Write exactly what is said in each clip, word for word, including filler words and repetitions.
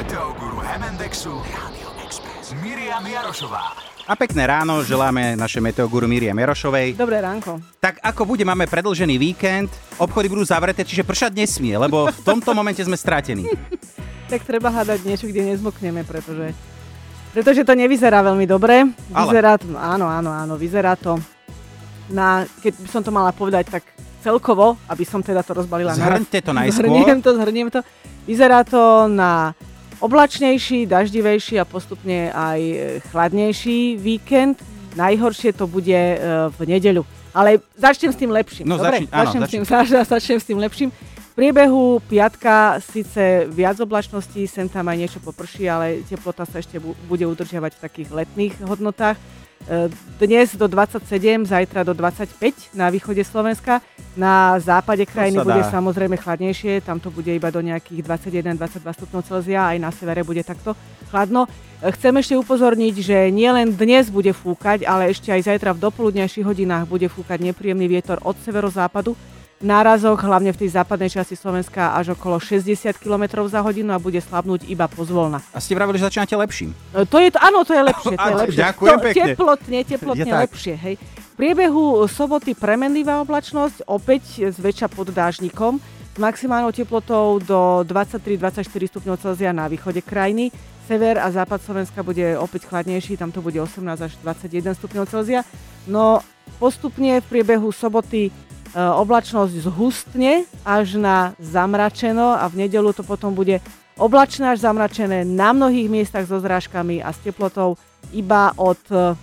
Meteoguru Hemendexu Rádio Express Miriam Jarošová. A pekné ráno želáme našej meteoguru Miriam Jarošovej. Dobré ránko. Tak ako bude, máme predĺžený víkend, obchody budú zavreté, čiže pršať nesmie, lebo v tomto momente sme stratení. Tak treba hľadať niečo, kde nezmokneme, pretože, pretože to nevyzerá veľmi dobre. Vyzerá to, áno, áno, áno, vyzerá to na, keď by som to mala povedať, tak celkovo, aby som teda to rozbalila. Zhrňte to najskôr. Zhrniem to, zhrniem to. Vyzerá to na oblačnejší, daždivejší a postupne aj chladnejší víkend. Najhoršie to bude v nedeľu. Ale začnem s tým lepším. No, Dobre, začni, áno, začnem, začni. S tým, začnem s tým lepším. V priebehu piatka síce viac oblačností, sem tam aj niečo poprší, ale teplota sa ešte bude udržiavať v takých letných hodnotách. Dnes do dvadsaťsedem, zajtra do dvadsaťpäť na východe Slovenska. Na západe krajiny bude samozrejme chladnejšie, tam to bude iba do nejakých dvadsaťjeden dvadsaťdva stupňov Celzia, aj na severe bude takto chladno. Chcem ešte upozorniť, že nielen dnes bude fúkať, ale ešte aj zajtra v dopoludnejších hodinách bude fúkať nepríjemný vietor od severozápadu. Nárazok, hlavne v tej západnej časti Slovenska, až okolo šesťdesiat kilometrov za hodinu a bude slabnúť iba pozvolna. A ste vravili, že začínate lepším. To je to, áno, to je lepšie. To je lepšie. Ďakujem to, pekne. Teplotne, teplotne je lepšie. Hej. V priebehu soboty premenlivá oblačnosť, opäť zväčša pod dážnikom, s maximálnou teplotou do dvadsaťtri dvadsaťštyri stupňov Celzia na východe krajiny. Sever a západ Slovenska bude opäť chladnejší, tam to bude osemnásť až dvadsaťjeden stupňov Celzia. No postupne v priebehu soboty oblačnosť zhustne až na zamračeno a v nedeľu to potom bude oblačné až zamračené na mnohých miestach so zrážkami a s teplotou iba od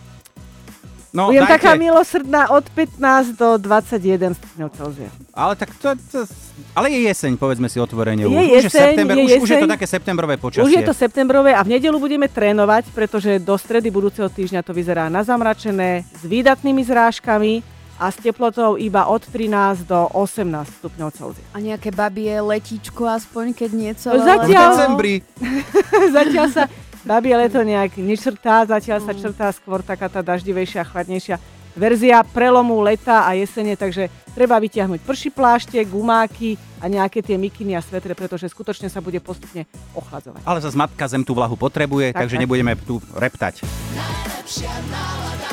no, budem dajte. taká milosrdná od pätnásť do dvadsaťjeden stupňov Celzia. Ale tak to, to ale je jeseň, povedzme si otvorene. Je už, jeseň, už, je september, je už, jeseň. už je to také septembrové počasie. Už je to septembrové a v nedeľu budeme trénovať, pretože do stredy budúceho týždňa to vyzerá na zamračené s výdatnými zrážkami a s teplotou iba od trinásť do osemnásť stupňov Celzia. A nejaké babie letíčko aspoň, keď niečo... No, zatiaľ, v decembri. zatiaľ sa babie leto nejak nečrtá, zatiaľ sa črtá skôr taká tá daždivejšia, chladnejšia verzia prelomu leta a jesene, takže treba vytiahnuť prší plášte, gumáky a nejaké tie mikiny a svetre, pretože skutočne sa bude postupne ochladzovať. Ale zase matka zem tú vlahu potrebuje, tak, takže tak. nebudeme tu reptať. Najlepšia nálada.